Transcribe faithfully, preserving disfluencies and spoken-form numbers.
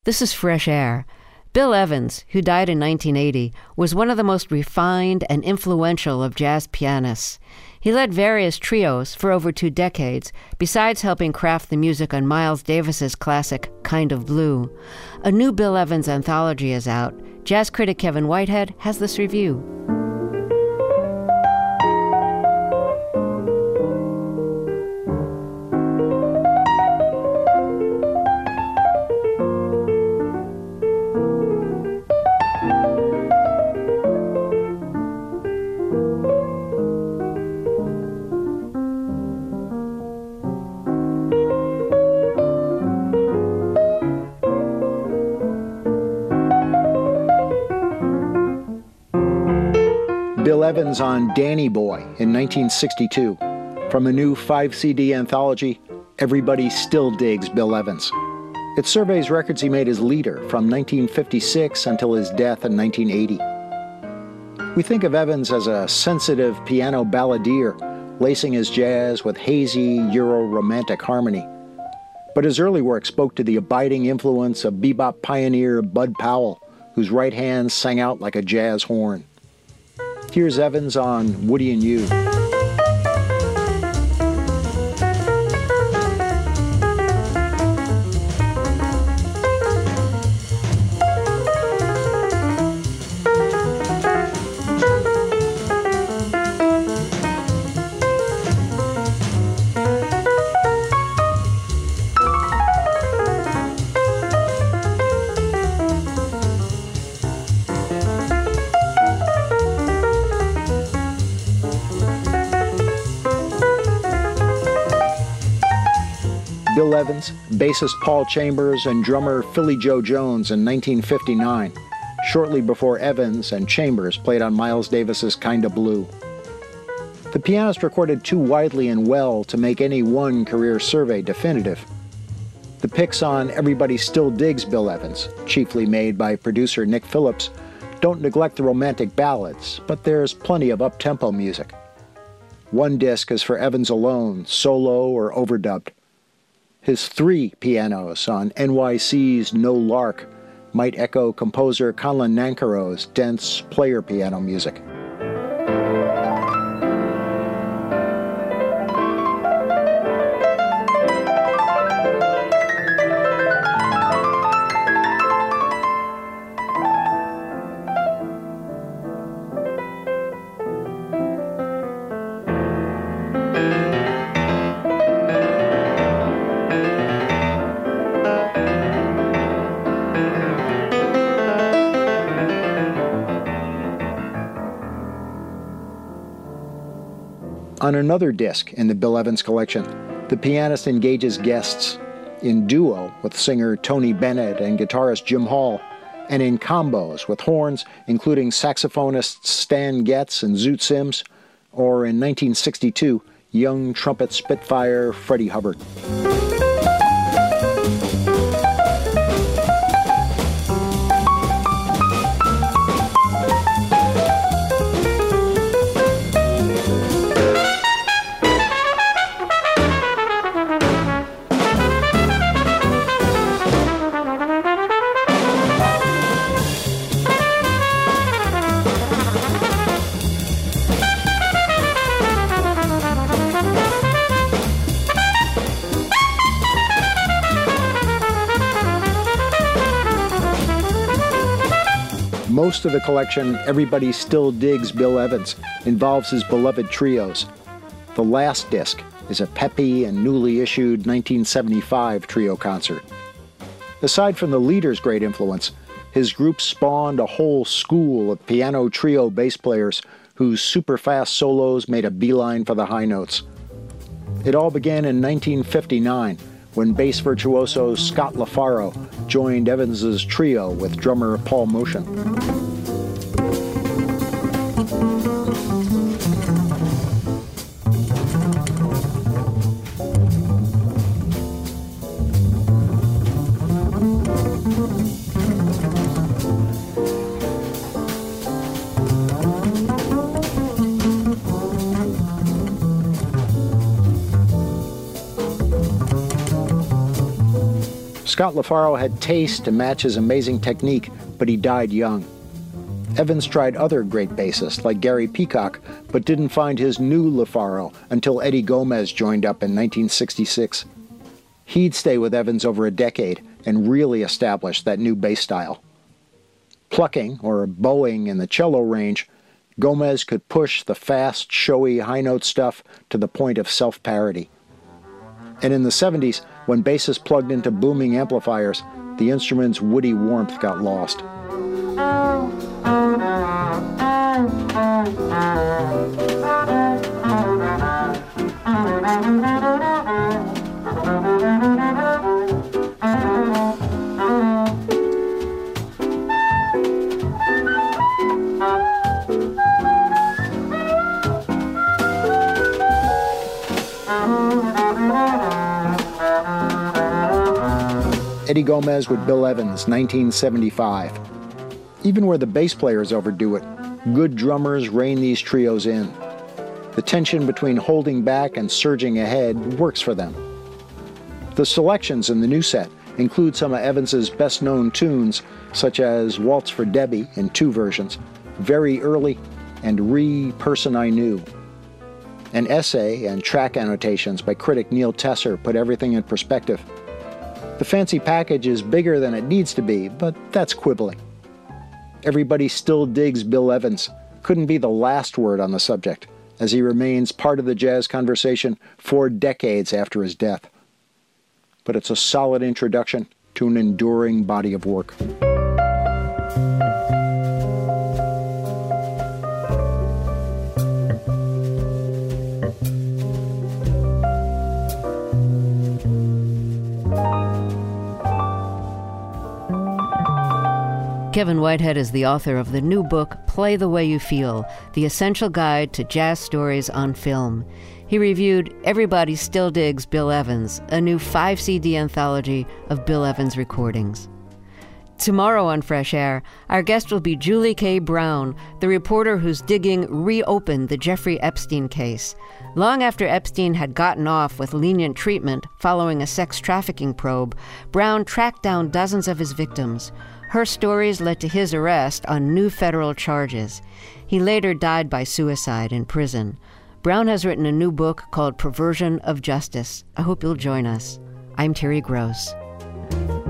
This is Fresh Air. Bill Evans, who died in nineteen eighty, was one of the most refined and influential of jazz pianists. He led various trios for over two decades, besides helping craft the music on Miles Davis's classic Kind of Blue. A new Bill Evans anthology is out. Jazz critic Kevin Whitehead has this review. Bill Evans on Danny Boy in nineteen sixty-two. From a new five C D anthology, Everybody Still Digs Bill Evans. It surveys records he made as leader from nineteen fifty-six until his death in nineteen eighty. We think of Evans as a sensitive piano balladeer, lacing his jazz with hazy Euro-romantic harmony. But his early work spoke to the abiding influence of bebop pioneer Bud Powell, whose right hand sang out like a jazz horn. Here's Evans on Woody and You. Bill Evans, bassist Paul Chambers, and drummer Philly Joe Jones in nineteen fifty-nine, shortly before Evans and Chambers played on Miles Davis's Kinda Blue. The pianist recorded too widely and well to make any one career survey definitive. The picks on Everybody Still Digs Bill Evans, chiefly made by producer Nick Phillips, don't neglect the romantic ballads, but there's plenty of up-tempo music. One disc is for Evans alone, solo or overdubbed. His three pianos on N Y C's No Lark might echo composer Conlon Nancarrow's dense player piano music. On another disc in the Bill Evans collection, the pianist engages guests in duo with singer Tony Bennett and guitarist Jim Hall, and in combos with horns including saxophonists Stan Getz and Zoot Sims, or in nineteen sixty-two, young trumpet spitfire Freddie Hubbard. Most of the collection, Everybody Still Digs Bill Evans, involves his beloved trios. The last disc is a peppy and newly issued nineteen seventy-five trio concert. Aside from the leader's great influence, his group spawned a whole school of piano trio bass players whose super-fast solos made a beeline for the high notes. It all began in nineteen fifty-nine, when bass virtuoso Scott LaFaro joined Evans's trio with drummer Paul Motion. Scott LaFaro had taste to match his amazing technique, but he died young. Evans tried other great bassists like Gary Peacock, but didn't find his new LaFaro until Eddie Gomez joined up in nineteen sixty-six. He'd stay with Evans over a decade and really establish that new bass style. Plucking, or bowing in the cello range, Gomez could push the fast, showy, high-note stuff to the point of self-parody. And in the seventies, when bassists plugged into booming amplifiers, the instrument's woody warmth got lost. Eddie Gomez with Bill Evans, nineteen seventy-five. Even where the bass players overdo it, good drummers rein these trios in. The tension between holding back and surging ahead works for them. The selections in the new set include some of Evans's best-known tunes, such as Waltz for Debbie in two versions, Very Early, and Re Person I Knew. An essay and track annotations by critic Neil Tesser put everything in perspective. The fancy package is bigger than it needs to be, but that's quibbling. Everybody still digs Bill Evans. Couldn't be the last word on the subject, as he remains part of the jazz conversation four decades after his death. But it's a solid introduction to an enduring body of work. Kevin Whitehead is the author of the new book, Play the Way You Feel, The Essential Guide to Jazz Stories on Film. He reviewed Everybody Still Digs Bill Evans, a new five C D anthology of Bill Evans recordings. Tomorrow on Fresh Air, our guest will be Julie K. Brown, the reporter whose digging reopened the Jeffrey Epstein case. Long after Epstein had gotten off with lenient treatment following a sex trafficking probe, Brown tracked down dozens of his victims. Her stories led to his arrest on new federal charges. He later died by suicide in prison. Brown has written a new book called Perversion of Justice. I hope you'll join us. I'm Terry Gross.